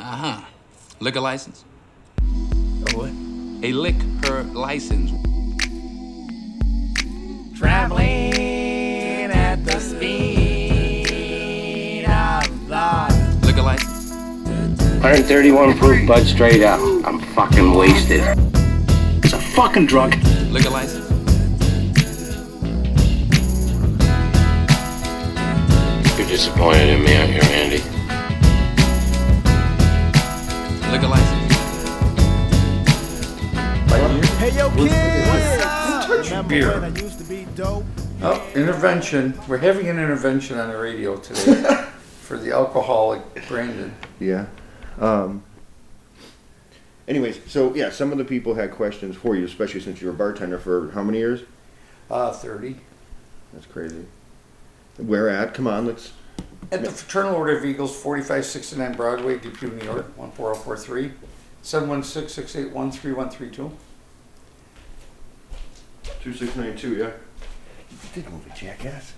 Uh-huh. Liquor license? A what? A liquor license. Traveling at the speed of thought. Liquor license? 131 proof Bud straight up. I'm fucking wasted. It's a fucking drug. Liquor license? You're disappointed in me, aren't you, Randy? Liquor license? Hey yo, kid! What's up? Touch your beer. When I used to be dope. Oh, intervention. We're having an intervention on the radio today for the alcoholic Brandon. Yeah. Anyways, so yeah, some of the people had questions for you, especially since you were a bartender for how many years? 30. That's crazy. Where at? Come on, let's. At the Fraternal Order of Eagles, 4569 Broadway, Depew, New York, 14043, 716-681-3132. 2692, yeah. You did move a jackass.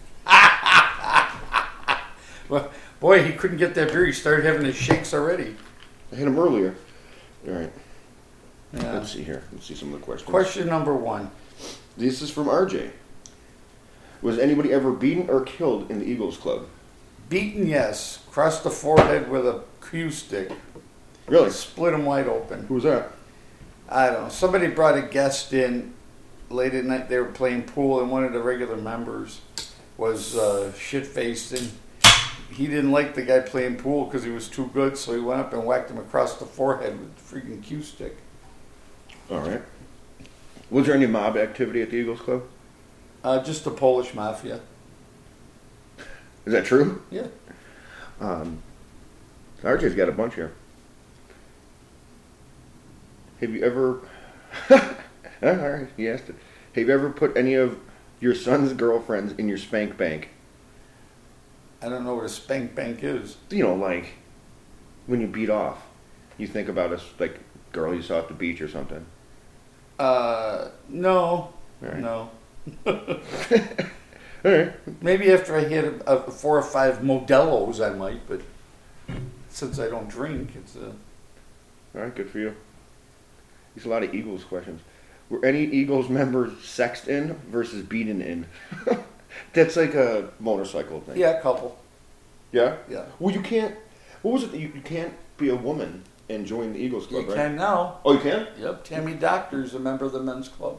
Well, boy, he couldn't get that beer. He started having his shakes already. I hit him earlier. All right. Yeah. Let's see here. Let's see some of the questions. Question number 1. This is from RJ. Was anybody ever beaten or killed in the Eagles Club? Beaten, yes. Crossed the forehead with a cue stick. Really? Split him wide open. Who was that? I don't know. Somebody brought a guest in late at night. They were playing pool, and one of the regular members was shit-faced, and he didn't like the guy playing pool because he was too good, so he went up and whacked him across the forehead with a freaking cue stick. All right. Was there any mob activity at the Eagles Club? Just the Polish mafia. Is that true? Yeah. RJ's got a bunch here. Have you ever... All right, he asked it. Have you ever put any of your son's girlfriends in your spank bank? I don't know what a spank bank is. You know, like when you beat off. You think about a like girl you saw at the beach or something. No. All right. No. All right. Maybe after I hit 4 or 5 Modelo's I might, but since I don't drink, it's a... All right, good for you. There's a lot of Eagles questions. Were any Eagles members sexed in versus beaten in? That's like a motorcycle thing. Yeah, a couple. Yeah? Yeah. Well, you can't... What was it? You can't be a woman and join the Eagles Club, You right? can now. Oh, you can? Yep, Tammy Doctor's a member of the men's club.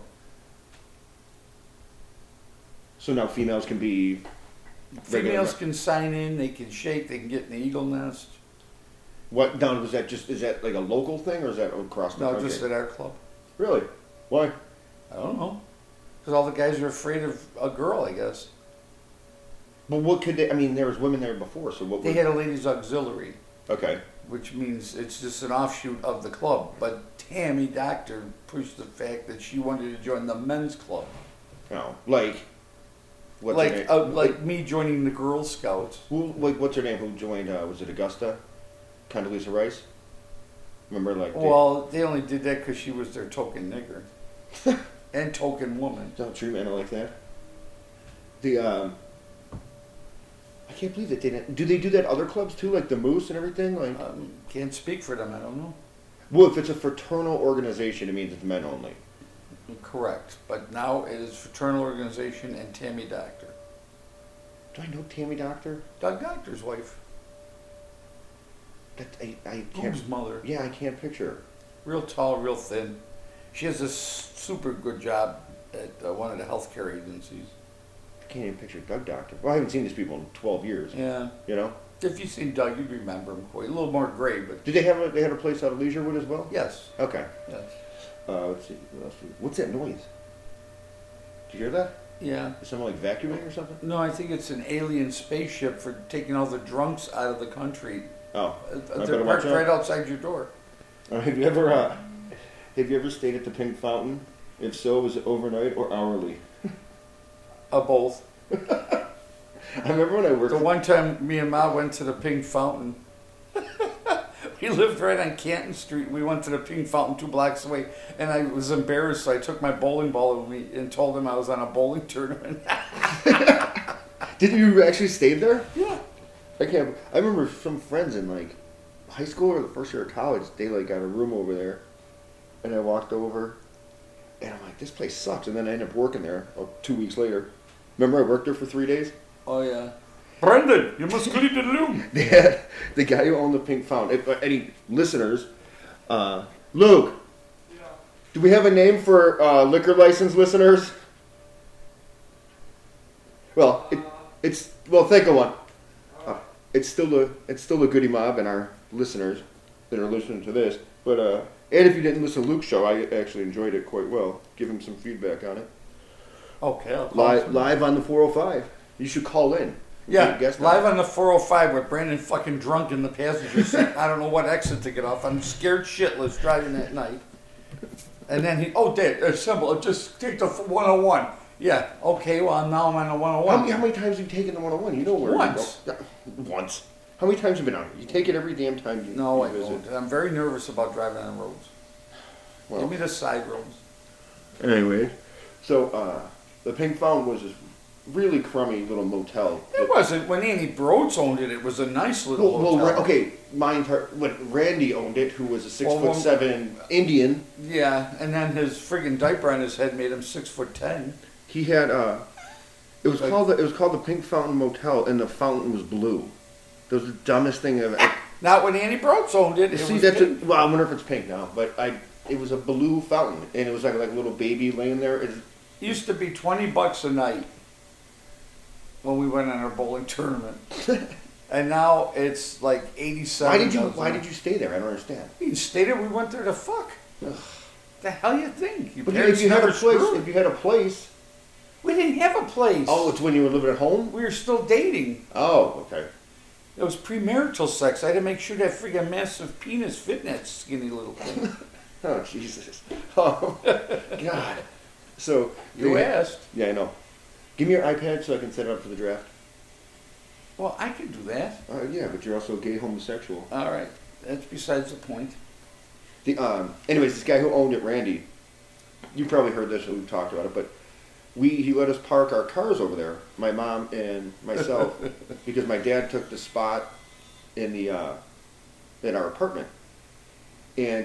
So now females can be... Females can sign in, they can shake, they can get in the eagle nest. What? Now, is that like a local thing, or is that across the No, country? just at our club. Really? Why? I don't know. Because all the guys are afraid of a girl, I guess. But what could they... I mean, there was women there before, so what They would... had a ladies' auxiliary, Okay. which means it's just an offshoot of the club. But Tammy Doctor pushed the fact that she wanted to join the men's club. Oh, like... What's her name? Like me joining the Girl Scouts. What's her name? Who joined? Was it Augusta? Condoleezza Rice. Remember, like. Well, they only did that because she was their token nigger and token woman. Don't treat men like that. I can't believe that they didn't. Do they do that at other clubs too, like the Moose and everything? Like. Can't speak for them. I don't know. Well, if it's a fraternal organization, it means it's men only. Correct, but now it is Fraternal Organization and Tammy Doctor. Do I know Tammy Doctor? Doug Doctor's wife. That I can't. Boob's mother. Yeah, I can't picture her. Real tall, real thin. She has a super good job at one of the healthcare agencies. I can't even picture Doug Doctor. Well, I haven't seen these people in 12 years. Yeah. You know? If you've seen Doug, you'd remember him quite. A little more gray, but... Did they have a place out of Leisurewood as well? Yes. Okay. Yes. Let's see. What else? What's that noise? Did you hear that? Yeah. Is someone like vacuuming or something? No, I think it's an alien spaceship for taking all the drunks out of the country. Oh. They're parked right outside your door. Have you ever stayed at the Pink Fountain? If so, was it overnight or hourly? Both. I remember when I worked... The one time me and Ma went to the Pink Fountain, we lived right on Canton Street. We went to the Pink Fountain 2 blocks away, and I was embarrassed, so I took my bowling ball with me and told him I was on a bowling tournament. Did you actually stay there? Yeah. I remember some friends in like high school or the first year of college, they like got a room over there, and I walked over, and I'm like, this place sucks. And then I ended up working there 2 weeks later. Remember I worked there for 3 days? Oh yeah. Brendan, you must clean the room. They had the guy who owned the Pink Fountain. If any listeners, Luke, do we have a name for liquor license listeners? Well, think of one. It's still the Goody Mob and our listeners that are listening to this. But and if you didn't listen to Luke's show, I actually enjoyed it quite well. Give him some feedback on it. Okay, I'll call Live on the 405. You should call in. Yeah, live on the 405 with Brandon fucking drunk in the passenger seat. I don't know what exit to get off. I'm scared shitless driving that night. And then Dad, assemble. Just take the 101. Yeah, okay, well, now I'm on the 101. How many times have you taken the 101? You know where Once. you go. Once. How many times have you been on it? You take it every damn time you No, I visit. don't. I'm very nervous about driving on roads. Well, Give me the side roads. anyway, so the Pink Fountain was this really crummy little motel. It wasn't. When Andy Broads owned it, it was a nice little Well, hotel. okay, when Randy owned it, who was a Well, 6'7" Indian, Yeah, and then his friggin' diaper on his head made him 6'10". he had it was called the Pink Fountain Motel, and the fountain was blue. That was the dumbest thing I've ever. Not when Andy Broads owned it. See, was that's pink. well, I wonder if it's pink now, but it was a blue fountain, and it was like a little baby laying there. It used to be $20 a night when we went on our bowling tournament, and now it's like 87. Why did you stay there? I don't understand. We didn't stay there. We went there to fuck. The hell you think? Your But parents if you had never a place, screwed. if you had a place, We didn't have a place. oh, it's when you were living at home. We were still dating. Oh, okay. It was premarital sex. I had to make sure that friggin' massive penis fit in that skinny little thing. Oh, Jesus. Oh, God. So You they- asked. Yeah, I know. Give me your iPad so I can set it up for the draft. Well, I could do that. Yeah, but you're also a gay homosexual. All right. That's besides the point. Anyways, this guy who owned it, Randy, you probably heard this when we talked about it, but he let us park our cars over there, my mom and myself, because my dad took the spot in our apartment, and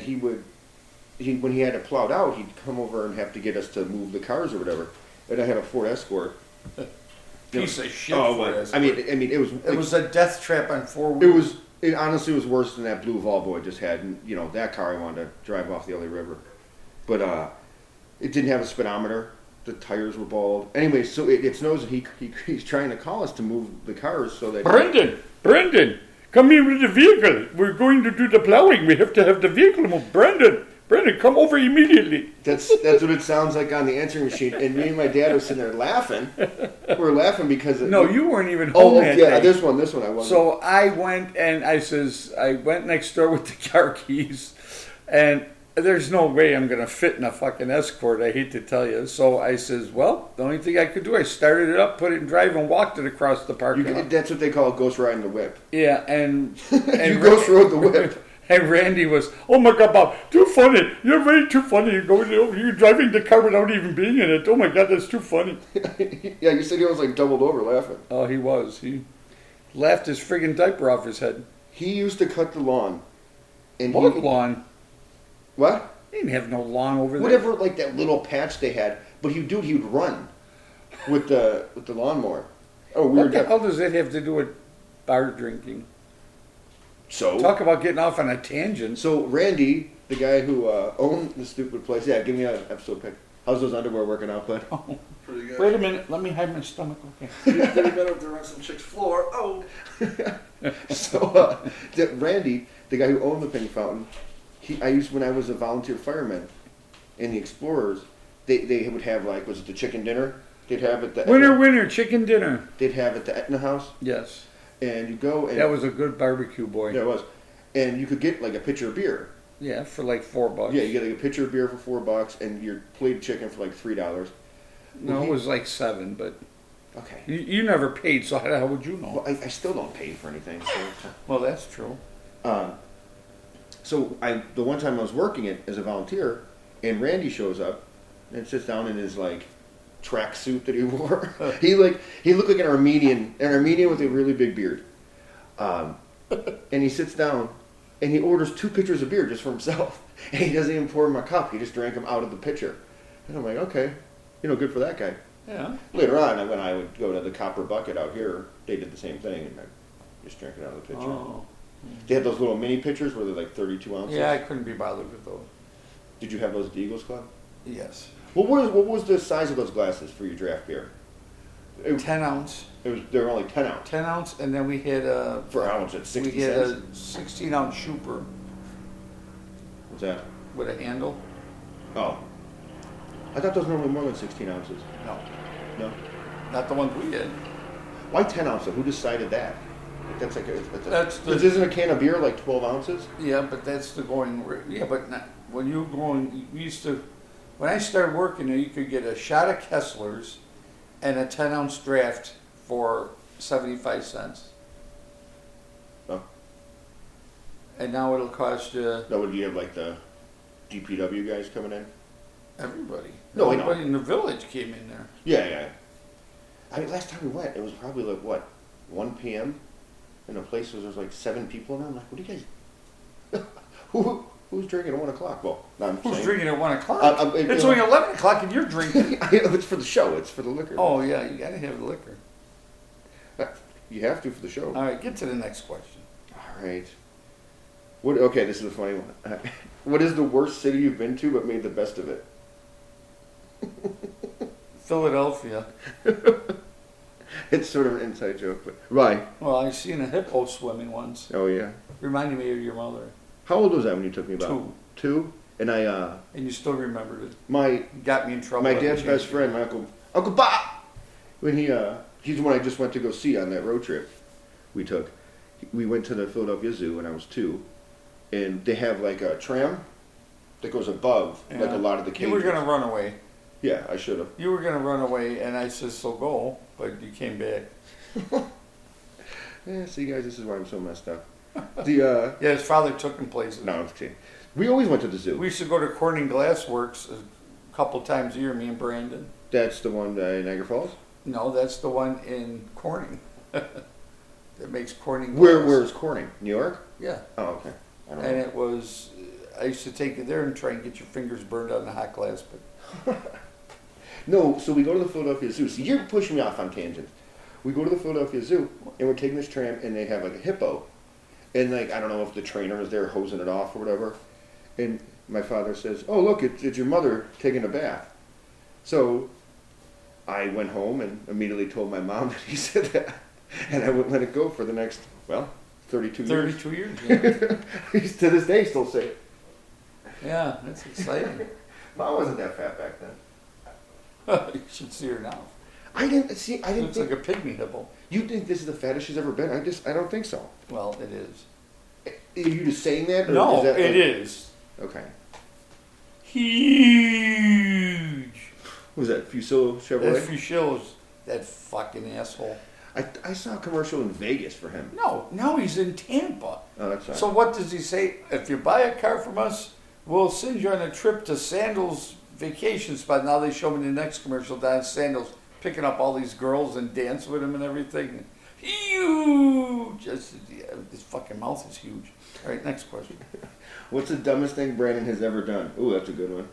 when he had it plowed out, he'd come over and have to get us to move the cars or whatever. And I had a Ford Escort. Piece of shit. Oh, for but, us. I mean, it was. It was a death trap on 4 wheels. It honestly was worse than that blue Volvo I just had. And, that car I wanted to drive off the LA River. But it didn't have a speedometer. The tires were bald. Anyway, so it snows and he's trying to call us to move the cars so that... Brendan, come here with the vehicle. We're going to do the plowing. We have to have the vehicle moved. Brendan, come over immediately. That's what it sounds like on the answering machine. And me and my dad were sitting there laughing. We were laughing because... No, you weren't even home that yeah, day. this one I wasn't. So I went and I went next door with the car keys, and there's no way I'm going to fit in a fucking Escort, I hate to tell you. So I says, well, the only thing I could do, I started it up, put it in drive, and walked it across the parking lot. That's what they call ghost riding the whip. Yeah, and You ghost rode the whip. And Randy was, oh my God, Bob, too funny. You're way too funny. You're driving the car without even being in it. Oh my God, that's too funny. Yeah, you said he was like doubled over laughing. Oh, he was. He laughed his friggin' diaper off his head. He used to cut the lawn. And What lawn? What? He didn't have no lawn over there. Whatever, like that little patch they had. But he would run with the lawnmower. Oh, What the hell does that have to do with bar drinking? So Talk about getting off on a tangent. So Randy, the guy who owned the stupid place, yeah, give me an episode pic. How's those underwear working out, bud? Pretty good. Wait a minute. Let me hide my stomach. Okay. It'd be better if they're on some chick's floor. Oh. So Randy, the guy who owned the Pink Fountain, when I was a volunteer fireman in the Explorers, they would have was it the chicken dinner? They'd have it the Winner, chicken dinner. They'd have it the Etna House, Yes. and you go and That was a good barbecue, boy. yeah, it was, and you could get like a pitcher of beer. Yeah, for like $4. Yeah, you get like a pitcher of beer for $4, and your plate of chicken for like $3. No, it was like $7, but Okay. you never paid, so how would you know? Well, I still don't pay for anything. So. Well, that's true. So the one time I was working it as a volunteer, and Randy shows up and sits down in his track suit that he wore. he looked like an Armenian with a really big beard. And he sits down and he orders 2 pitchers of beer just for himself. And he doesn't even pour him a cup. He just drank them out of the pitcher. And I'm like, okay, good for that guy. Yeah. Later on, when I would go to the Copper Bucket out here, they did the same thing, and I just drank it out of the pitcher. Oh. They had those little mini pitchers where they're like 32 ounces. Yeah, I couldn't be bothered with those. Did you have those at the Eagles Club? Yes. What was the size of those glasses for your draft beer? 10 ounce. They were only 10 ounce. 10 ounce, and then we had a. For how much? At 60 We had cents? a 16 ounce Shooper What's that? with a handle. Oh. I thought those were normally more than 16 ounces. No, No? not the ones we had. Why 10 ounces? Who decided that? That's like That's the- isn't a can of beer like 12 ounces? Yeah, but that's the going. Yeah, but not, when you going, we used to. When I started working there, you could get a shot of Kessler's and a 10 ounce draft for 75 cents. Oh. And now it'll cost you No, would you have like the DPW guys coming in? everybody. No, I know. Everybody in the village came in there. Yeah. I mean, last time we went, it was probably like, what, 1 p.m.? In a place where there's like 7 people in there. I'm like, what do you guys... Who's drinking at 1 o'clock? Well, no, I'm Who's saying... drinking at 1 o'clock? It's you only know- 11 o'clock and you're drinking. It's for the show. It's for the liquor. Oh, yeah, you gotta have the liquor. You have to for the show. All right, get to the next question. All right. Okay, this is a funny one. What is the worst city you've been to but made the best of it? Philadelphia. It's sort of an inside joke, but... Right. Well, I seen a hippo swimming once. Oh, yeah. Reminded me of your mother. How old was I when you took me about? 2. 2? And And you still remembered it. my Got me in trouble. my at the dad's best change. friend, my Uncle Bob, when he's the one I just went to go see on that road trip we took. We went to the Philadelphia Zoo when I was 2, and they have like a tram that goes above like Yeah. a lot of the cages. You were going to run away. Yeah, I should have. You were going to run away, and I said, so go, but you came back. Yeah, see guys, this is why I'm so messed up. The Yeah, his father took him places. no, I'm just kidding. We always went to the zoo. We used to go to Corning Glass Works a couple times a year, me and Brandon. That's the one in Niagara Falls. No, that's the one in Corning. That makes Corning Glass. Where's Corning? New York? Yeah. Oh, okay. I don't And know. it was, I used to take you there and try and get your fingers burned on the hot glass, but No, so we go to the Philadelphia Zoo. See, you're pushing me off on tangents. We go to the Philadelphia Zoo, and we're taking this tram, and they have like a hippo. And like, I don't know if the trainer was there hosing it off or whatever. And my father says, oh, look, it's your mother taking a bath. So I went home and immediately told my mom that he said that. And I wouldn't let it go for the next, 32 years. 32 years. Yeah, He's to this day still say it. yeah, that's exciting. Mom wasn't that fat back then. You should see her now. I didn't Looks think. like a pygmy hippo. You think this is the fattest she's ever been? I don't think so. Well, it is. Are you just saying that? Or No, is that it like- is. Okay. Huge. Was that Fusillo If Chevrolet? you shows that fucking asshole. I saw a commercial in Vegas for him. No, now he's in Tampa. Oh, that's right. So what does he say? If you buy a car from us, we'll send you on a trip to Sandals vacation spot. Now they show me the next commercial down at Sandals picking up all these girls and dance with him and everything. Huge. Just, yeah, his fucking mouth is huge. All right, next question. What's the dumbest thing Brandon has ever done? Ooh, that's a good one.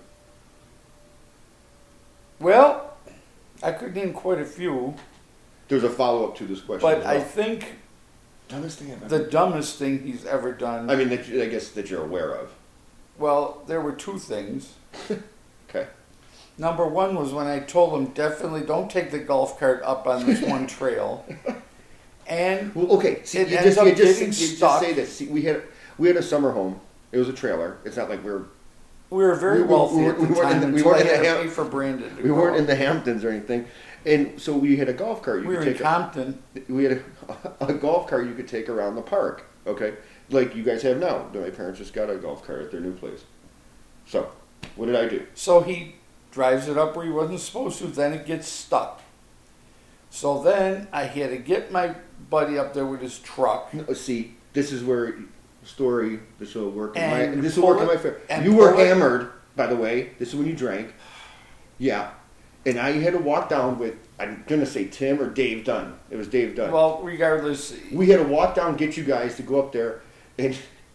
Well, I could name quite a few, There's a follow-up to this question. but as I well. think Dumbest thing I've the ever dumbest thing he's ever done. I mean, I guess that you're aware of. Well, there were 2 things. Okay. Number 1 was when I told him definitely don't take the golf cart up on this one trail. And Well, okay. See, It you ends just, up you just, getting you just stuck. say this. See, we had a summer home. It was a trailer. It's not like we're we were very we wealthy at the weren't time in the- we until I weren't in had the to ham- pay for Brandon. to we go weren't up. in the Hamptons or anything, and so we had a golf cart. You We could were in take Compton. we had a golf cart you could take around the park. Okay, like you guys have now. My parents just got a golf cart at their new place. So, what did I do? So he drives it up where he wasn't supposed to. Then it gets stuck. So then I had to get my buddy up there with his truck. No, see, this is where story. This will work. And This will work in pull my it- favor. and You were pull it- hammered, by the way. This is when you drank. Yeah, and I had to walk down with. I'm gonna say Tim or Dave Dunn. It was Dave Dunn. Well, regardless, We had to walk down, get you guys to go up there, and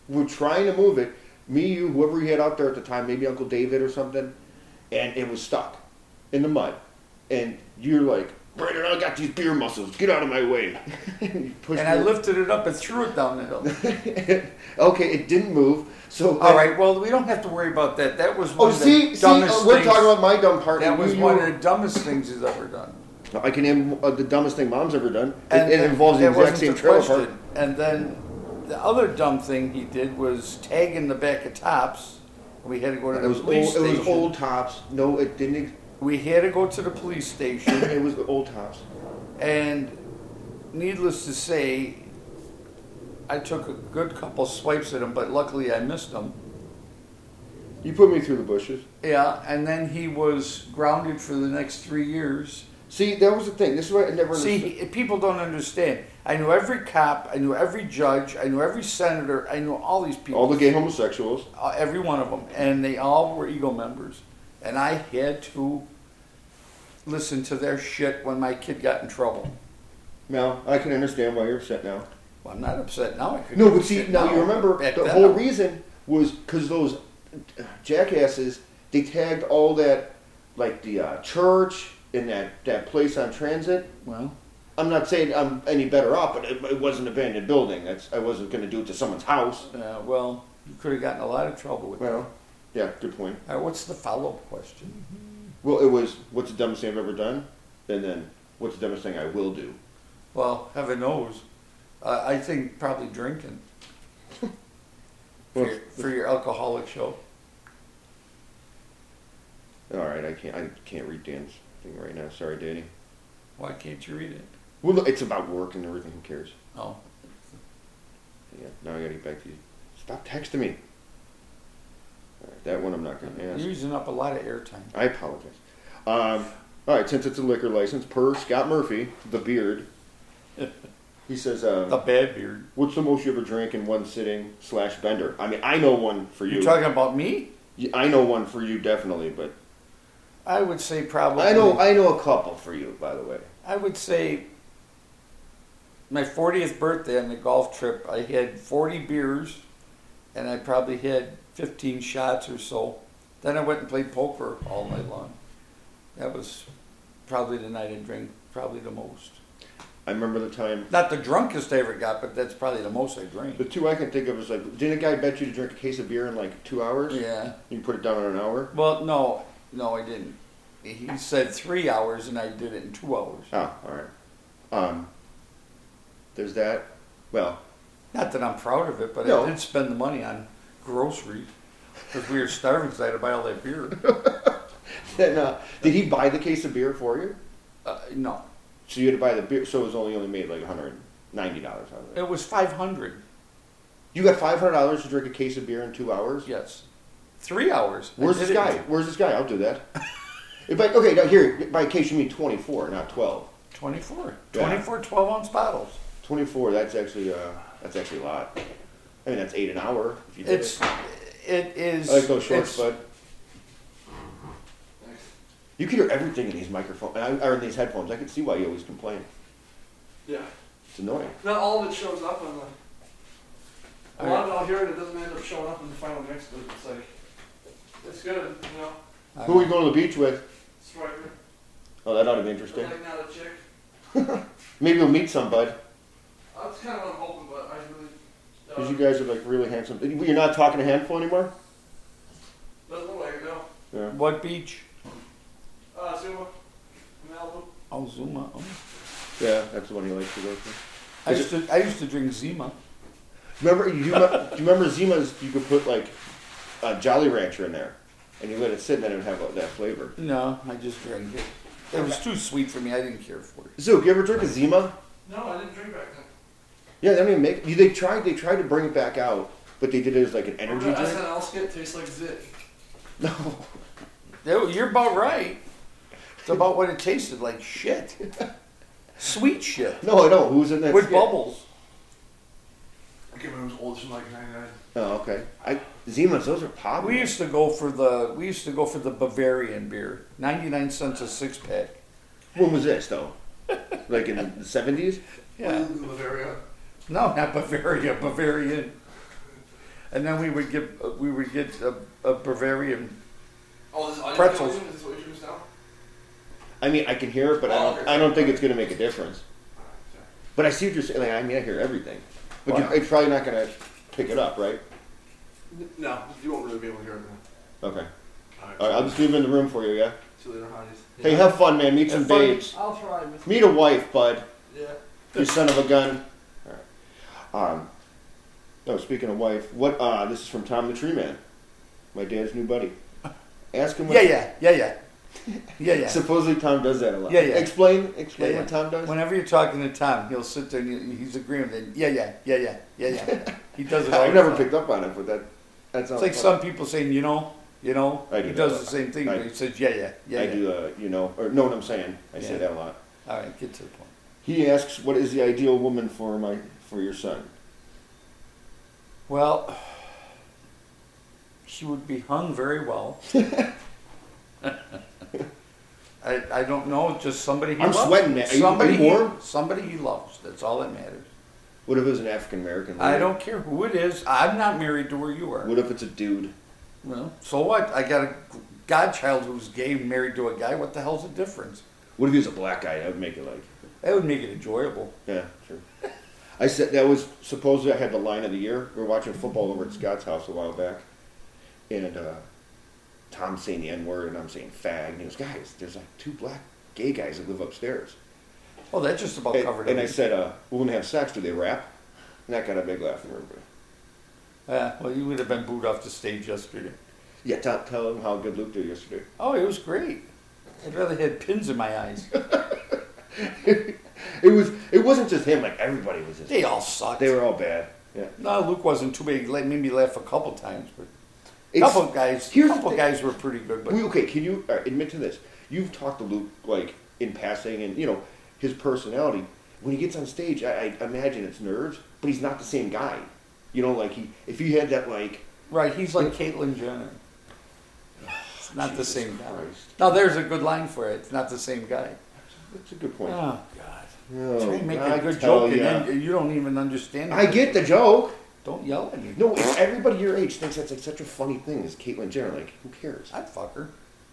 We're trying to move it. Me, you, whoever he had out there at the time, maybe Uncle David or something, and it was stuck in the mud. And you're like, Brandon, I got these beer muscles. Get out of my way. And I lifted it up and threw it down the hill. Okay, it didn't move. So all right, well, we don't have to worry about that. That was one of the dumbest we're things. talking about my dumb part. That was one of the dumbest things he's ever done. I can name the dumbest thing Mom's ever done. And it involves the that exact wasn't same the trailer question. park. And then the other dumb thing he did was tag in the back of Tops. We had to go to the police station. It was old Tops. No, it didn't. We had to go to the police station. It was the old Tops. And needless to say, I took a good couple swipes at him, but luckily I missed him. You put me through the bushes. Yeah, and then he was grounded for the next 3 years. See, that was the thing. This is what I never understood. See, people don't understand. I knew every cop, I knew every judge, I knew every senator, I knew all these people. All the gay homosexuals. Every one of them. And they all were Eagle members. And I had to listen to their shit when my kid got in trouble. Now, I can understand why you're upset now. Well, I'm not upset now. I could No, but see, now you remember back the then, whole I- reason was because those jackasses, they tagged all that, like the church and that place on Transit. Well, I'm not saying I'm any better off, but it wasn't an abandoned building. I wasn't going to do it to someone's house. well, you could have gotten a lot of trouble with that. Well, yeah, good point. All right, what's the follow-up question? Well, it was, what's the dumbest thing I've ever done? And then, what's the dumbest thing I will do? Well, heaven knows. I think probably drinking Well, for your alcoholic show. all right, I can't read Dan's thing right now. Sorry, Danny. Why can't you read it? Well, look, it's about work and everything. Who cares? Oh, Yeah, now I got to get back to you. Stop texting me. All right, that one I'm not going to you're ask. using up a lot of airtime. I apologize. All right, since it's a liquor license, per Scott Murphy, the beard, he says, The bad beard. what's the most you ever drank in one sitting / bender? I mean, I know one for you. You're talking about me? I know one for you, definitely, but I would say probably. I know a couple for you, by the way. I would say my 40th birthday on the golf trip, I had 40 beers, and I probably had 15 shots or so. Then I went and played poker all night long. That was probably the night I drank probably the most. I remember the time. Not the drunkest I ever got, but that's probably the most I drank. The two I can think of is like, didn't a guy bet you to drink a case of beer in like 2 hours? Yeah. You put it down in an hour? Well, no, I didn't. He said 3 hours, and I did it in 2 hours. Oh, all right. There's that. Well, Not that I'm proud of it, but No. I did spend the money on groceries because we were starving, so I had to buy all that beer. then did he buy the case of beer for you? No, So you had to buy the beer. So it was only made like $190 out of it. it was 500. You got $500 to drink a case of beer in 2 hours? Yes, 3 hours. I Where's did this it in guy? Where's this guy? I'll do that. Okay, now here, by case you mean 24, not 12. 24. Yeah. 24 12-ounce bottles. 24. That's actually a lot. I mean, that's 8 an hour if you did It is. I like those shorts, it's- bud. You can hear everything in these microphones, or in these headphones. I can see why you always complain. Yeah. It's annoying. Not all of it shows up on the. A lot of it I'll hear and it doesn't end up showing up in the final mix, but it's like, it's good, you know. Who are you going to the beach with? Striker. Oh, that ought to be But interesting. like not a chick. Maybe you'll meet some, bud. That's kind of what I'm hoping, but I really. Because you guys are like really handsome. You're not talking a handful anymore? Doesn't look like it, no. Yeah. What beach? Zuma. Malibu. Oh, Zuma. Oh. Yeah, that's the one he likes to go to. I used to drink Zima. Remember, do you remember Zima's? You could put like a Jolly Rancher in there, and you let it sit, and then it would have that flavor. No, I just drank it. It was too sweet for me. I didn't care for it. Zook, you ever drink a Zima? No, I didn't drink back then. Yeah, they don't even make. They tried to bring it back out, but they did it as like an energy Remember drink. SNL skit tastes like zit. No, You're about right. It's about what it tasted like. Shit. Sweet shit. no, I don't. Who's in that? With skit? bubbles. I can't remember, it was old from like 99. Oh, okay. Zimas, those are popular. We used to go for the Bavarian beer. 99 cents a 6-pack. When was this though? Like in the 70s? Yeah. In Bavaria. No, not Bavaria. Bavarian. and then we would get a Bavarian. Oh, this is audio Pretzels. volume? Is this what you're doing now? I mean, I can hear it, but I don't think it's going to make a difference. But I see what you're saying. Like, I mean, I hear everything. But Wow. it's probably not going to pick it up, right? No, you won't really be able to hear it now. Okay. Alright. All right, I'll just leave it in the room for you, yeah? See you later, honeys. Hey, have fun, man. Meet some Have fun. babes. I'll try, miss. Meet a wife, bud. Yeah. You son of a gun. All right. No, speaking of wife, what? This is from Tom the Tree Man, my dad's new buddy. Ask him. What, Yeah. Supposedly Tom does that a lot. Yeah, yeah. Explain Yeah. what Tom does. Whenever you're talking to Tom, he'll sit there and he's agreeing with it. Yeah. He does it all I've the never time. picked up on it, but that's It's like some people saying, you know. I do He that does a the lot. same thing, I- but he says, yeah. I do, or know what I'm saying. I say Yeah. that a lot. All right, get to the point. He asks, "What is the ideal woman for your son?" Well, she would be hung very well. I don't know, just somebody he I'm loves. sweating, man. Are you warm? Somebody he loves. That's all that matters. What if it was an African American? I don't care who it is. I'm not married to where you are. What if it's a dude? Well, so what? I got a godchild who's gay married to a guy. What the hell's the difference? What if he was a black guy? That would make it like. That would make it enjoyable. Yeah, sure. I said that was supposedly I had the line of the year. We were watching football over at Scott's house a while back, and Tom's saying the N word and I'm saying fag, and he goes, "Guys, there's like 2 black gay guys that live upstairs." Oh, that just about covered And I it. said, "Well, when they have sex, do they rap?" And that got a big laugh from everybody. Well, you would have been booed off the stage yesterday. Yeah, tell them how good Luke did yesterday. Oh, it was great. I'd rather had pins in my eyes. It wasn't just him. Like everybody was just. They all sucked. They were all bad. Yeah. No, Luke wasn't too big. He made me laugh a couple times, but It's- couple guys were pretty good. But Okay, can you admit to this? You've talked to Luke like in passing, and his personality. When he gets on stage, I imagine it's nerves, but he's not the same guy. Like if he had that like. right, he's like Caitlyn Jenner. It's not the Jesus same guy. Christ. Now there's a good line for it. It's not the same guy. That's a good point. Oh God! Oh, Try to make I a good tell joke, and ya. then you don't even understand it. I get the joke. Don't yell at me. No, if everybody your age thinks that's like such a funny thing as Caitlyn Jenner. Like, who cares? I'd fuck her.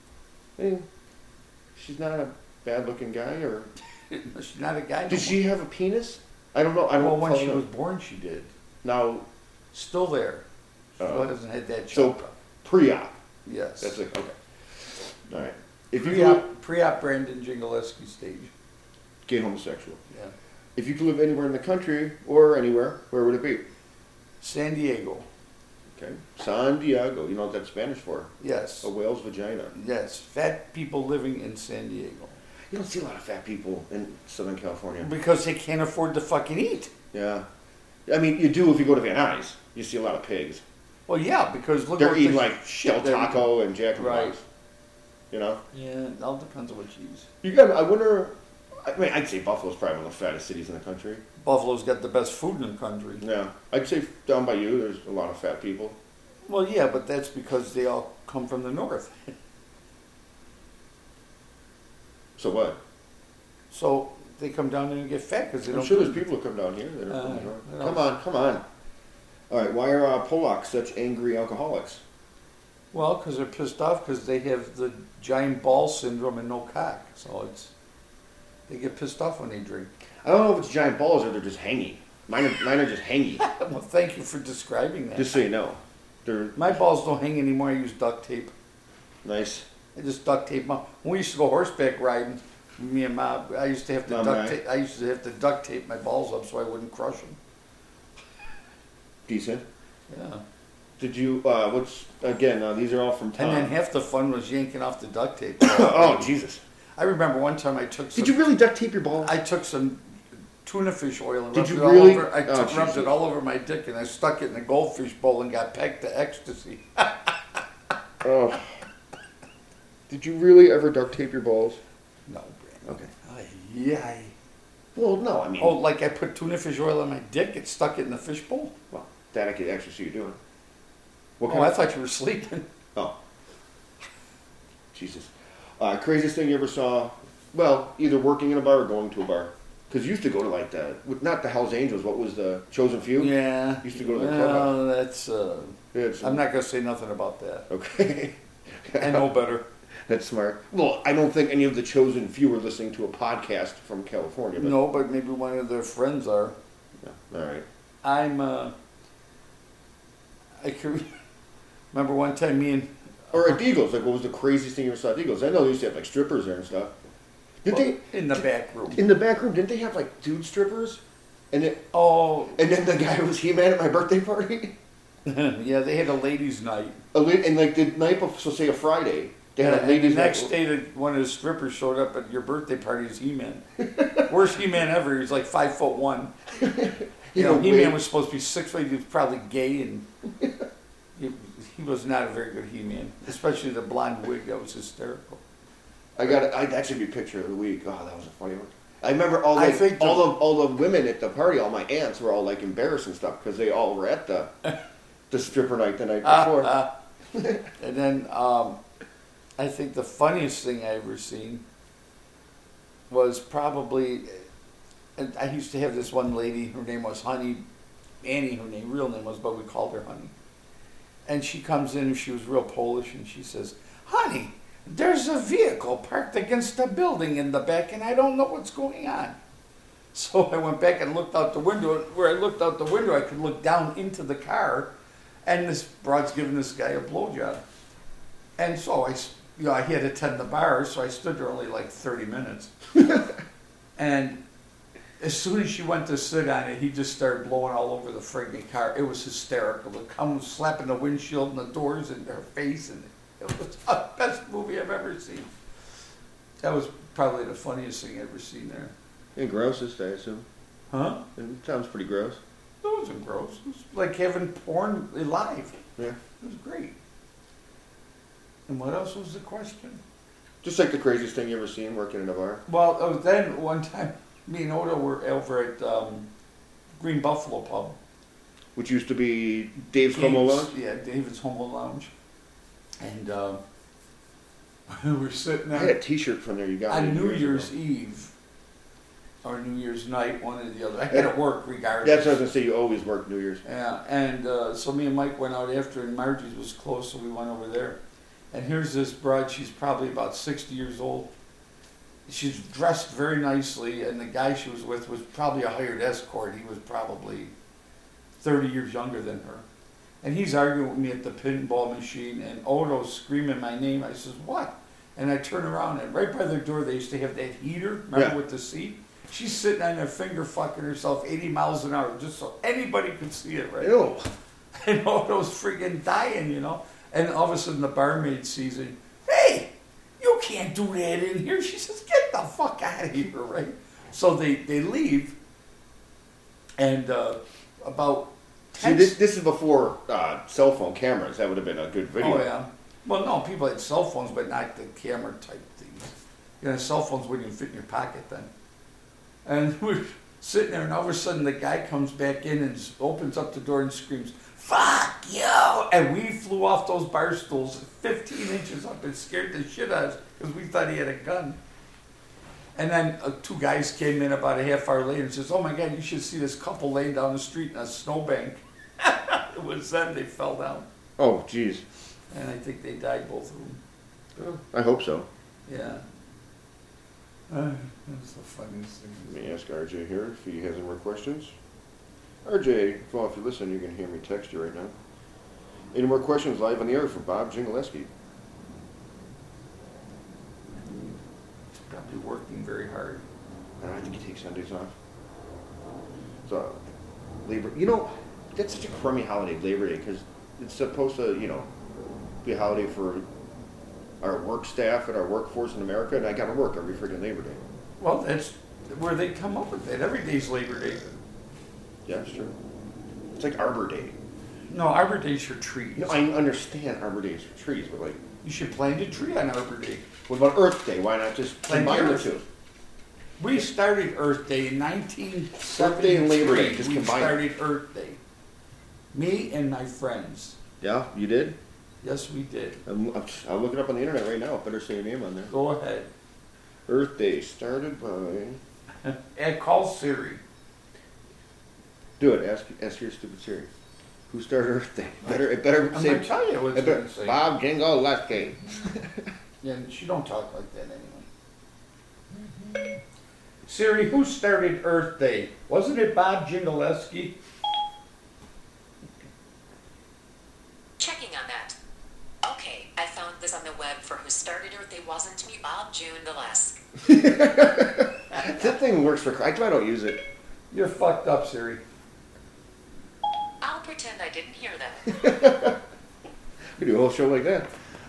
She's not a bad-looking guy, or She's not a guy. did she have a penis? I don't know. I don't. Well, when follow she up. was born, she did. Now, Still there. Still Oh. hasn't had that So- chop up. pre-op. Yes. That's like okay. All right. If you Pre-op Brandon Jingleski stage. gay homosexual. Yeah. If you could live anywhere in the country or anywhere, where would it be? San Diego. Okay. San Diego. You know what that's Spanish for? Yes. A whale's vagina. Yes. Fat people living in San Diego. You don't see a lot of fat people in Southern California. Because they can't afford to fucking eat. Yeah. I mean, you do if you go to Van Nuys. You see a lot of pigs. Well, yeah, because look They're what eating the like shit Del they're Taco and Jack in the Right. Box. You know? eating. Yeah, it all depends on what you use. You got. I wonder. I mean, I'd say Buffalo's probably one of the fattest cities in the country. Buffalo's got the best food in the country. Yeah. I'd say down by you, there's a lot of fat people. Well, yeah, but that's because they all come from the north. So what? So they come down there and get fat because they I'm don't. sure there's people who come down here that are from the north. what Come else? on. All right. Why are Polacks such angry alcoholics? Well, because they're pissed off because they have the giant ball syndrome and no cock. So they get pissed off when they drink. I don't know if it's giant balls or they're just hanging. Mine are just hanging. Well, thank you for describing that. Just so you know, they're My balls don't hang anymore. I use duct tape. nice. I just duct tape them. When we used to go horseback riding, me and Mom, I used to have to Mom, duct right? tape. I used to have to duct tape my balls up so I wouldn't crush them. Decent. Yeah. Did you? What's again? These are all from Tom. And then half the fun was yanking off the duct tape. Oh Jesus! I remember one time I took some. Did you really duct tape your balls? I took some tuna fish oil and Did rubbed you it all really? over. Oh, Rubbed Jesus. it all over my dick and I stuck it in a goldfish bowl and got pegged to ecstasy. Oh. Did you really ever duct tape your balls? No, Brandon. Okay. Ay, yeah. Well, no. I mean, Oh, like I put tuna fish oil on my dick and stuck it in the fish bowl? well, that I could actually see you doing. What Oh, I thought you were sleeping. Oh. Jesus. Craziest thing you ever saw? Well, either working in a bar or going to a bar. Because you used to go to like not the Hell's Angels. What was the Chosen Few? Yeah. Used to go to the clubhouse. Well, that's. I'm not gonna say nothing about that. Okay. I know better. That's smart. Well, I don't think any of the Chosen Few are listening to a podcast from California. But No, but maybe one of their friends are. Yeah. All right. I can remember one time me and. Or at Eagles, like what was the craziest thing you ever saw at Eagles? I know they used to have like strippers there and stuff. In the back room. In the back room, didn't they have like dude strippers? And then the guy was He-Man at my birthday party. Yeah, they had a ladies' night. And like the night before, so say a Friday, they had a ladies' the next night. day, one of the strippers showed up at your birthday party as He-Man. Worst He-Man ever. He was like 5'1". He-Man was supposed to be 6 feet. He was probably gay, and he was not a very good He-Man, especially the blonde wig. That was hysterical. That should be picture of the week. Oh, that was a funny one. I remember all the women at the party, all my aunts were all like embarrassed and stuff because they all were at the stripper night the night before. And then I think the funniest thing I ever seen was probably, and I used to have this one lady. Her name was Honey, Annie. Her real name was, but we called her Honey. And she comes in and she was real Polish, and she says, "Honey, there's a vehicle parked against a building in the back, and I don't know what's going on." So I went back and looked out the window. Where I looked out the window, I could look down into the car, and this broad's giving this guy a blowjob. And so I had to tend the bar, so I stood there only like 30 minutes. And as soon as she went to sit on it, he just started blowing all over the friggin' car. It was hysterical. The cum was slapping the windshield and the doors and her face, and it was the best movie I've ever seen. That was probably the funniest thing I've ever seen there. And grossest, I assume. Huh? It sounds pretty gross. It wasn't gross. It was like having porn live. Yeah. It was great. And what else was the question? Just like the craziest thing you ever seen working in a bar. Well, then one time, me and Odo were over at Green Buffalo Pub. Which used to be Dave's Homo Lounge? Yeah, David's Homo Lounge. And we were sitting there. I had a t-shirt from there you got on me New years Year's ago. Eve or New Year's night, one or the other. I had to work regardless. That's what I was going to say, you always work New Year's. Yeah, and so me and Mike went out after, and Margie's was close, so we went over there. And here's this broad, she's probably about 60 years old. She's dressed very nicely, and the guy she was with was probably a hired escort. He was probably 30 years younger than her. And he's arguing with me at the pinball machine, and Odo's screaming my name. I says, "What?" And I turn around, and right by their door, they used to have that heater, remember, with the seat? She's sitting on there finger fucking herself 80 miles an hour, just so anybody could see it, right? Ew. And Odo's freaking dying, you know? And all of a sudden, the barmaid sees it. "Hey, you can't do that in here." She says, "Get the fuck out of here," right? So they leave, and about 10... See, this is before cell phone cameras. That would have been a good video. Oh, yeah. Well, no, people had cell phones, but not the camera type things. You know, cell phones wouldn't even fit in your pocket then. And we're sitting there, and all of a sudden the guy comes back in and opens up the door and screams, "Fuck you!" And we flew off those bar stools 15 inches up and scared the shit out of us because we thought he had a gun. And then two guys came in about a half hour later and says, "Oh my God, you should see this couple laying down the street in a snowbank." It was then they fell down. Oh, jeez. And I think they died, both of them. Oh, I hope so. Yeah. That's the funniest thing. Let me ask RJ here if he has any more questions. RJ, well, if you listen, you can hear me text you right now. Any more questions live on the air for Bob Jingaleski? He's probably working very hard. I think he takes Sundays off. So, Labor, you know, that's such a crummy holiday, Labor Day, because it's supposed to, you know, be a holiday for our work staff and our workforce in America, and I got to work every freaking Labor Day. Well, that's where they come up with it. Every day's Labor Day. Yeah, that's true. It's like Arbor Day. No, Arbor Day's for trees. You know, I understand Arbor Day is for trees, but like, You should plant a tree on Arbor Day. what about Earth Day? Why not just Plant combine the Earth. two? We started Earth Day in 1973. Earth Day and Labor Day, just we combine it. started Earth Day. Me and my friends. Yeah, you did? Yes, we did. I'll look it up on the internet right now. Better say your name on there. Go ahead. Earth Day started by And call Siri. Do it. Ask your stupid Siri. Who started Earth Day? It better I'm say. gonna tell you what it's gonna say. Bob Jingle Lusky. Yeah, she don't talk like that anyway. Siri, who started Earth Day? Wasn't it Bob Jingleski? Checking on that. Okay, I found this on the web for who started Earth Day wasn't me, Bob June the Lesk. That thing works for. I don't use it. You're fucked up, Siri. I'll pretend I didn't hear that. We do a whole show like that.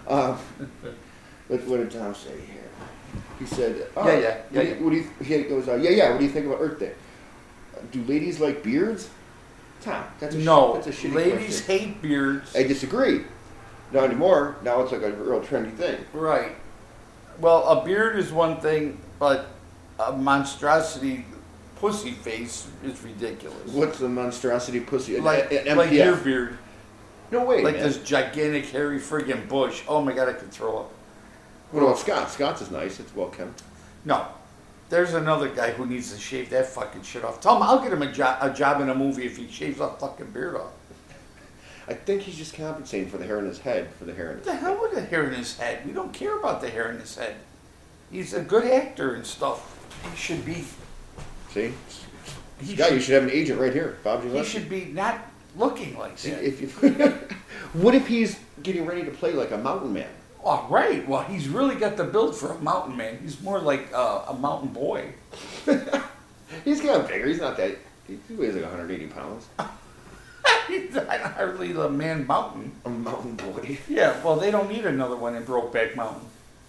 What did Tom say here? He said, oh, Yeah. What do you, he goes, yeah. What do you think about Earth Day? Do ladies like beards? Tom, that's a shitty ladies question. hate beards. I disagree. Not anymore. Now it's like a real trendy thing. Right. Well, a beard is one thing, but a monstrosity pussy face is ridiculous. What's the monstrosity pussy? Like an like MPF. your beard. No way, Like man. this gigantic hairy friggin' bush. Oh my god, I could throw up. What about Scott? Scott's is nice. It's well kept. No. There's another guy who needs to shave that fucking shit off. Tell him I'll get him a job in a movie if he shaves that fucking beard off. I think he's just compensating for the hair in his head for the hair in his What the hell with the hair in his head? We don't care about the hair in his head. He's a good actor and stuff. He should be. See? He Scott, should, you should have an agent right here. Bob he Gillespie. should be not looking like See, that. if you, what if he's getting ready to play like a mountain man? Oh, right. Well, he's really got the build for a mountain man. He's more like a mountain boy. He's kind of bigger. He's not that. He weighs like 180 pounds. He's not hardly the man mountain. A mountain boy. Yeah, well, they don't need another one in Brokeback Mountain.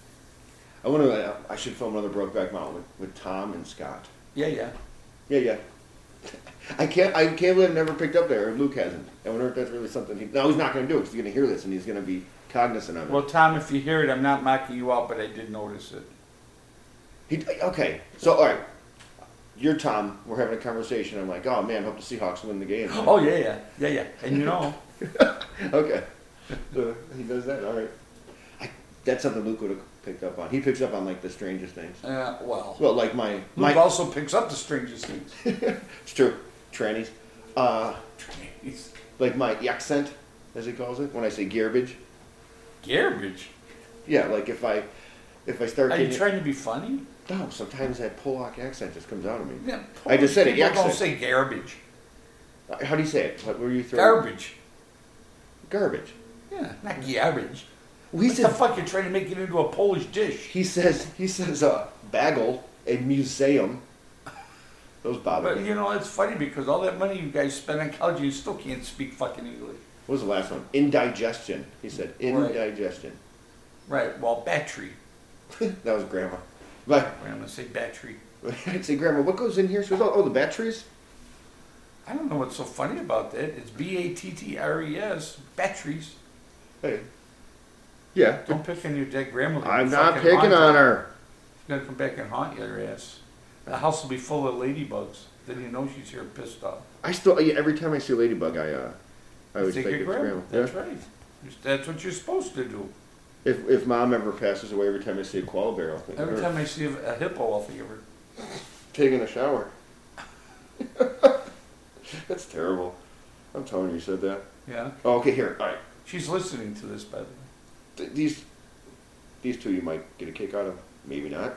I should film another Brokeback Mountain with Tom and Scott. Yeah. Yeah. I can't believe I've never picked up there. Or Luke hasn't. I wonder if that's really something. No, he's not going to do it because he's going to hear this and he's going to be cognizant of it. Well, Tom, if you hear it, I'm not mocking you out, but I did notice it. Okay, so all right, you're Tom. We're having a conversation. I'm like, oh man, hope the Seahawks win the game. Oh, yeah. And you know. Okay, so he does that. All right, that's something Luke would have picked up on. He picks up on like the strangest things. Well, Well, like my Luke also picks up the strangest things. it's true, trannies. Like my accent, as he calls it, when I say garbage. Garbage? Yeah, like if I start. Are you getting- trying to be funny? No, sometimes that Polak accent just comes out of me. Yeah, I just said it. People don't Accent. say garbage. How do you say it? What were you throwing? Garbage. Garbage. Yeah, not garbage. We What said the fuck? You're trying to make it into a Polish dish. He says bagel, a museum. Those bother But me. you know, it's funny because all that money you guys spend on college, you still can't speak fucking English. What was the last one? Indigestion. He said indigestion. Right. Well, battery. That was grandma. But I'm gonna say battery. I'd say, Grandma, what goes in here? She goes, oh, the batteries? I don't know what's so funny about that. It's BATTRES. Batteries. Hey. Yeah. Don't pick on your dead grandmother. I'm She'll not fucking picking haunt on you. her. She's gonna come back and haunt your ass. The house will be full of ladybugs. Then you know she's here pissed off. I still, every time I see a ladybug, I always Take think your it's grandma. Grandma. That's Yeah. right. That's what you're supposed to do. If Mom ever passes away, every time I see a koala bear, I'll think of Every her. time I see a hippo, I'll think of her. Taking a shower. That's terrible. I'm telling you said that. Yeah. Oh, okay, here. All right. She's listening to this, by the way. These two you might get a kick out of, maybe not.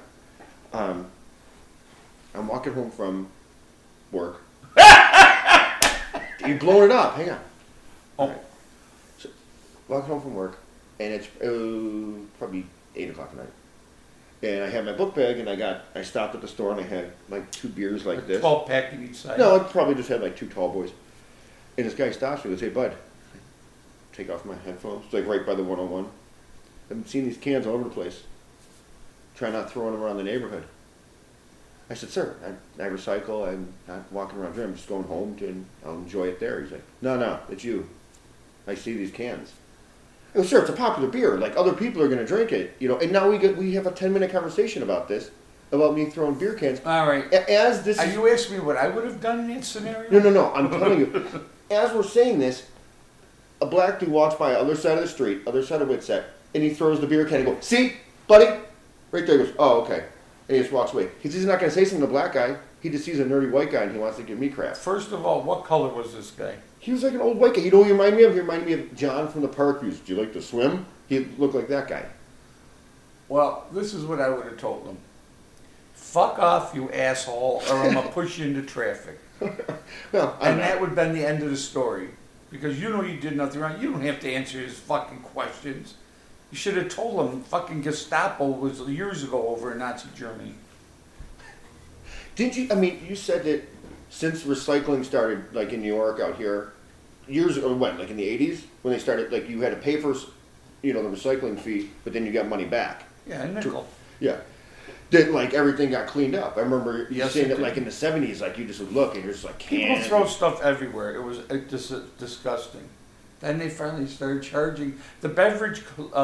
I'm walking home from work. You're blowing it up. Hang on. Oh. All right. So, walking home from work, and it's probably 8 o'clock at night. And I had my book bag, and I stopped at the store, and I had like 2 beers like this. 12 pack in each side. No, I probably just had like 2 tall boys. And this guy stops me and goes, hey, bud, take off my headphones. It's like right by the 101. I've seen these cans all over the place. Try not throwing them around the neighborhood. I said, sir, I recycle. I'm not walking around here. I'm just going home and I'll enjoy it there. He's like, no, it's you. I see these cans. I go, sir, it's a popular beer. Like, other people are going to drink it. And now we have a 10-minute conversation about this, about me throwing beer cans. All right. As this Are is... you asking me what I would have done in that scenario? No. I'm telling you. As we're saying this, a black dude walks by other side of the street, other side of Witsec, and he throws the beer can and goes, see, buddy? Right there he goes, oh, okay. And he just walks away. He's not going to say something to the black guy. He just sees a nerdy white guy and he wants to give me crap. First of all, what color was this guy? He was like an old white guy. You know who he reminded me of? He reminded me of John from the Park Views. Do you like to swim? He looked like that guy. Well, this is what I would have told him. Fuck off, you asshole, or I'm going to push you into traffic. Well, And that would have been the end of the story. Because you know you did nothing wrong. You don't have to answer his fucking questions. You should have told him fucking Gestapo was years ago over in Nazi Germany. Didn't you? I mean, you said that since recycling started, like in New York out here, years ago, when, like in the 80s, when they started, like you had to pay for, the recycling fee, but then you got money back. Yeah, a nickel. Yeah. That, like, everything got cleaned up. I remember you Yes, saying it that, did. like, in the 70s, like, you just would look and you're just like, People cans. throw stuff everywhere. It was disgusting. Then they finally started charging the beverage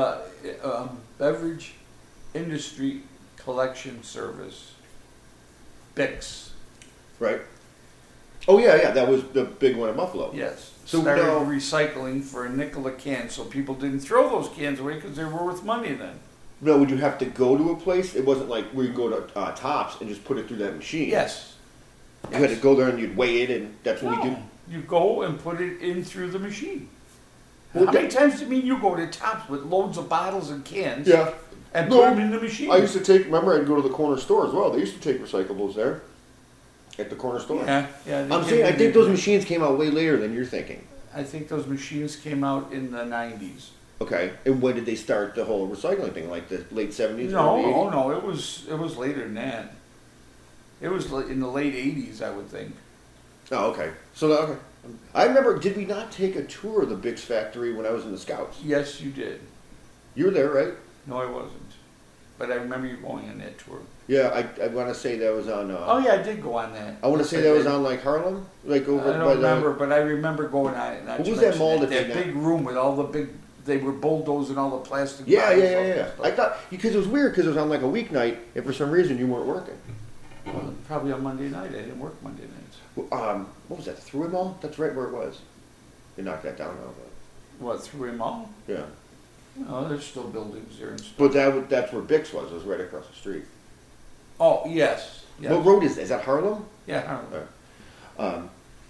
industry collection service, BIX. Right? Oh, yeah, that was the big one in Buffalo. Yes. So Started now- recycling for a nickel a can, so people didn't throw those cans away because they were worth money then. No, would you have to go to a place? It wasn't like where you go to Tops and just put it through that machine. Yes. You had to go there and you'd weigh it, and that's what we do. No. You go and put it in through the machine. Well, How many times do you mean you go to Tops with loads of bottles and cans Yeah. and No, put them in the machine? I used to take, remember, I'd go to the corner store as well. They used to take recyclables there at the corner store. Yeah. I'm saying, I think those machines came out way later than you're thinking. I think those machines came out in the 90s. Okay. And when did they start the whole recycling thing? Like the late 70s? early 80s? No. It was later than that. It was in the late 80s, I would think. Oh, okay. So, okay. I remember, did we not take a tour of the Bix factory when I was in the Scouts? Yes, you did. You were there, right? No, I wasn't. But I remember you going on that tour. Yeah, I want to say that was on... Oh yeah, I did go on that. I want to say that was on, like, Harlem? Like, over I by don't remember, but I remember going on it. What was that mall that they that got? big room with all the big... They were bulldozing all the plastic. Yeah. bottles off and I stuff. thought, because it was weird, because it was on, like, a weeknight, and for some reason you weren't working. Well, probably on Monday night. I didn't work Monday nights. What was that, the Thruway Mall? That's right where it was. They knocked that down now, What, through a mall? but... Yeah. No, there's still buildings there and stuff. But that's where Bix was. It was right across the street. Oh, yes. What road is that? Is that Harlem? Yeah, Harlem.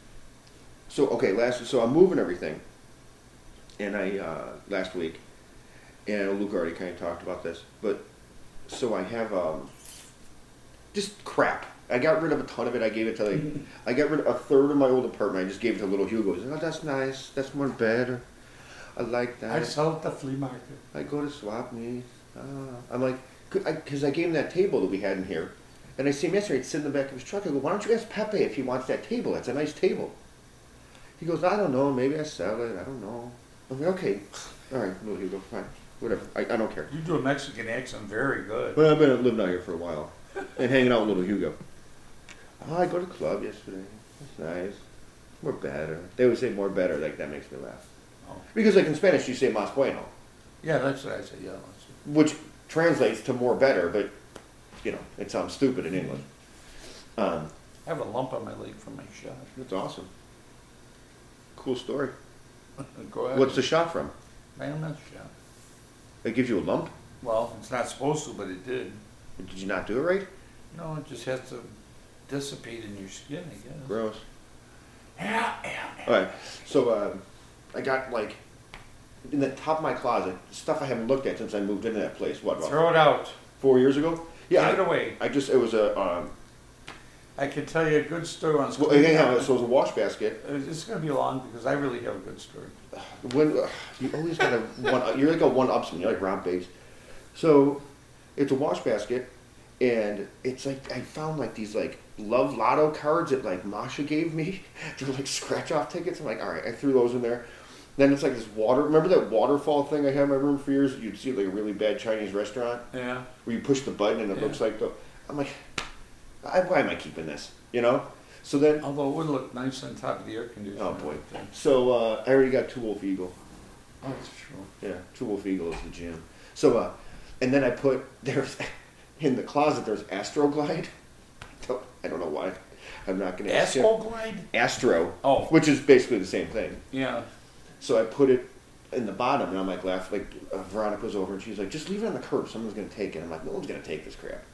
So I'm moving everything, and I last week, and Luke already kind of talked about this, but so I have just crap. I got rid of a ton of it. I gave it to I got rid of a third of my old apartment. I just gave it to little Hugo. He said, "Oh, that's nice. That's more better. I like that." I sell at the flea market. I go to swap meets. I'm like, because I gave him that table that we had in here, and I see him yesterday. He'd sit in the back of his truck. I go, "Why don't you ask Pepe if he wants that table? That's a nice table." He goes, "I don't know. Maybe I sell it. I don't know." I'm like, "Okay, all right, little Hugo, fine, whatever. I don't care." You do a Mexican accent very good. But I've been living out here for a while and hanging out with little Hugo. Oh, I go to the club yesterday. That's nice. More better. They always say more better. Like that makes me laugh. Oh. Because like in Spanish you say más bueno, Yeah, that's what I say. Yeah, which translates to more better, but it sounds stupid in English. I have a lump on my leg from my shot. That's awesome. Cool story. Go ahead. What's the shot from? Bayonet shot. It gives you a lump? Well, it's not supposed to, but it did. Did you not do it right? No, it just has to dissipate in your skin, I guess. Gross. Yeah. All right. So I got like in the top of my closet stuff I haven't looked at since I moved into that place. What? About Throw it out. 4 years ago? Yeah. Give it away. It was a. I can tell you a good story on So it was a wash basket. It's going to be long because I really have a good story. When you always got you're like a one-upsman. You're like Rob Bates. So it's a wash basket, and it's like I found like these like Love Lotto cards that like Masha gave me. They're like scratch-off tickets. I'm like, all right, I threw those in there. Then it's like this water. Remember that waterfall thing I had in my room for years? You'd see like a really bad Chinese restaurant Yeah. where you push the button and it looks like the. I'm like, why am I keeping this? So then. Although it would look nice on top of the air conditioner. Oh boy. So I already got 2 Wolf Eagle. Oh, that's true. Yeah, 2 Wolf Eagle is the jam. So and then I put there's in the closet there's Astroglide. I don't know why. I'm not gonna. Astroglide? Astro. Oh. Which is basically the same thing. Yeah. So I put it in the bottom, and I'm like, Veronica was over, and she's like, just leave it on the curb. Someone's gonna take it. I'm like, no one's gonna take this crap.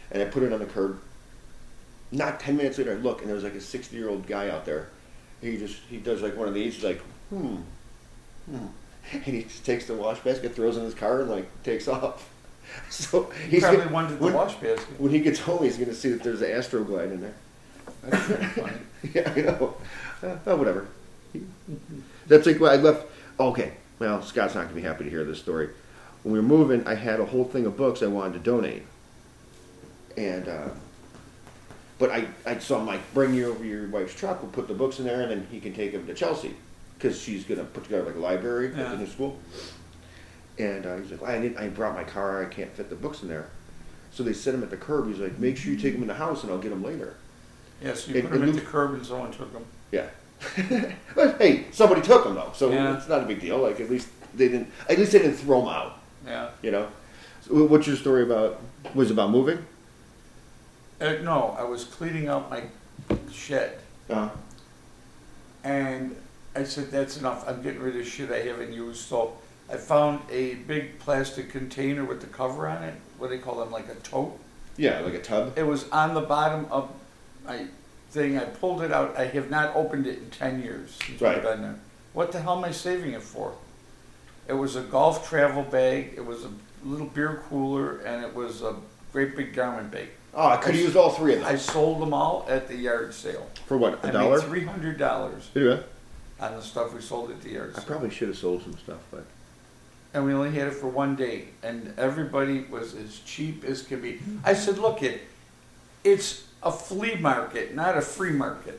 And I put it on the curb. Not 10 minutes later, I look, and there was like a 60-year-old guy out there. He does like one of these, he's like, And he just takes the wash basket, throws it in his car, and like takes off. So He probably wanted the wash basket. When he gets home, he's going to see that there's an Astroglide in there. That's pretty funny. Yeah, I know. Whatever. That's like, well, I left. Okay, well, Scott's not going to be happy to hear this story. When we were moving, I had a whole thing of books I wanted to donate. And, but I saw Mike, bring you over your wife's truck, we'll put the books in there, and then he can take them to Chelsea. Because she's going to put together like a library at the new school. And he's like, well, I brought my car, I can't fit the books in there. So they set him at the curb. He's like, make sure you take them in the house and I'll get them later. Yes, you put them at the curb and someone took them. Yeah. But hey, somebody took them though, so Yeah. it's not a big deal. Like at least they didn't throw them out. Yeah. You know. So what's your story about? Was it about moving? No, I was cleaning out my shed. Uh-huh. And I said, that's enough. I'm getting rid of shit I haven't used. So I found a big plastic container with the cover on it. What do they call them? Like a tote? Yeah, like a tub. It was on the bottom of my thing. I pulled it out. I have not opened it in 10 years since Right. I've been there. What the hell am I saving it for? It was a golf travel bag. It was a little beer cooler. And it was a great big garment bag. Oh, I could have used all three of them. I sold them all at the yard sale. For what, I $1? made $300 Did you? on the stuff we sold at the yard I sale. probably should have sold some stuff, but And we only had it for one day. And everybody was as cheap as could be. I said, look, it's a flea market, not a free market.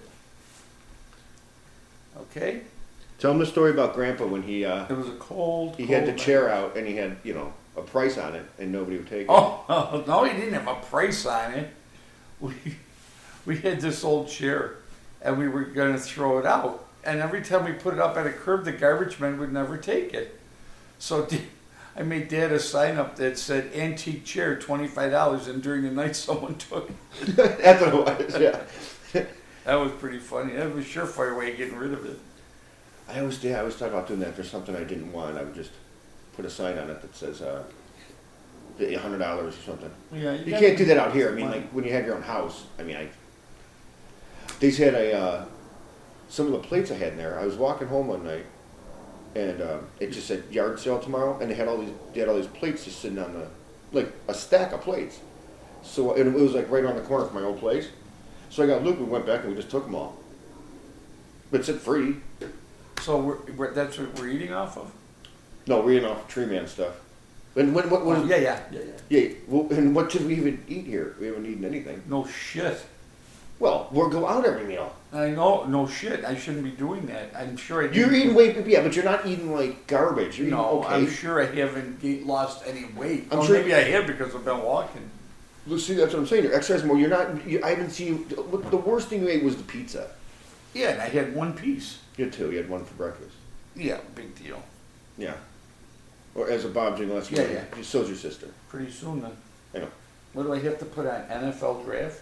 Okay? tell them the story about Grandpa when he It was a cold, had the cold chair night. out and he had a price on it and nobody would take it. Oh, no, he didn't have a price on it. We had this old chair, and we were going to throw it out. And every time we put it up at a curb, the garbage men would never take it. So I made Dad a sign up that said antique chair, $25, and during the night someone took it. That's what it was. Yeah. That was pretty funny. That was a surefire way of getting rid of it. I always talk about doing that. If there's something I didn't want, I would just put a sign on it that says $100 or something. Yeah, You can't do that out here. I mean, like when you have your own house. I mean, they had some of the plates I had in there. I was walking home one night, and it just said yard sale tomorrow, and they had all these plates just sitting on like a stack of plates. So and it was like right around the corner from my old place. So I got Luke. We went back and we just took them all. But it said free. So that's what we're eating off of? No, we're eating off Tree Man stuff. And what was Yeah. Yeah. Well, and what should we even eat here? We haven't eaten anything. No shit. Well, we'll go out every meal. I know, no shit. I shouldn't be doing that. I'm sure I You're eating but you're not eating like garbage. You're No, eating okay. I'm sure I haven't lost any weight. I'm Or sure- maybe I have because I've been walking. Look, see, that's what I'm saying. You're exercising more. You're not. I haven't seen you. The worst thing you ate was the pizza. Yeah, and I had one piece. You had two. You had one for breakfast. Yeah, big deal. Yeah. Or as a Bob Gillespie. Yeah. So's your sister. Pretty soon then. I know. What do I have to put on? NFL draft?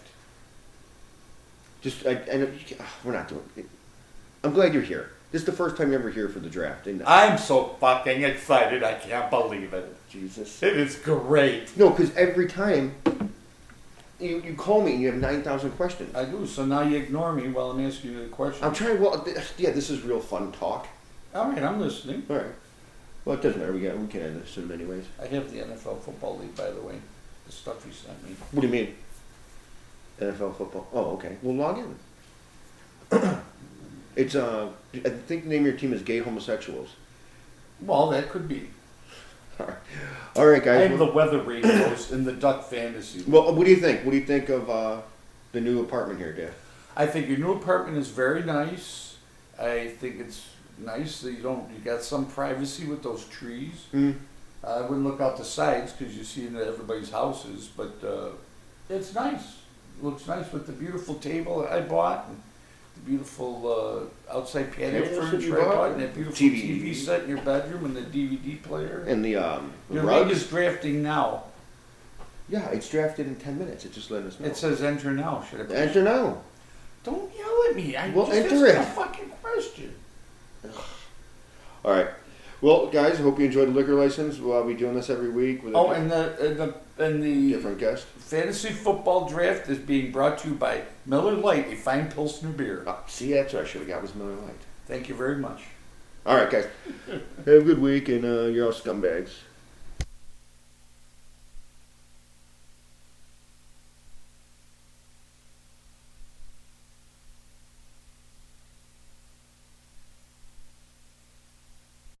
We're not doing it. I'm glad you're here. This is the first time you're ever here for the draft. And I'm so fucking excited. I can't believe it. Jesus. It is great. No, because every time you call me and you have 9,000 questions. I do. So now you ignore me while I'm asking you the question. I'm trying. Well, this is real fun talk. All right, I'm listening. All right. Well, it doesn't matter. We can end this soon, anyways. I have the NFL Football League, by the way. The stuff you sent me. What do you mean? NFL football. Oh, okay. Well, log in. It's I think the name of your team is Gay Homosexuals. Well, that could be. All right, I guys. have the weather radios in the Duck Fantasy. Well, what do you think? What do you think of the new apartment here, Dad? I think your new apartment is very nice. I think it's nice that you got some privacy with those trees. I wouldn't look out the sides because you see into everybody's houses, but it's nice. It looks nice with the beautiful table I bought and the beautiful outside patio Yeah, that's what you furniture I bought. bought and that beautiful TV set in your bedroom and the DVD player. And the your rug league is drafting now. Yeah, it's drafted in 10 minutes. It just let us know. It says enter now. Should I put Enter now. Don't yell at me. I Well, just enter asked it. a fucking question. All right. Well, guys, I hope you enjoyed the liquor license. We'll be doing this every week with Oh, a and the different guest. fantasy football draft is being brought to you by Miller Lite, a fine Pilsner beer. Oh, see, that's what I should have got was Miller Lite. Thank you very much. All right, guys. Have a good week, and you're all scumbags.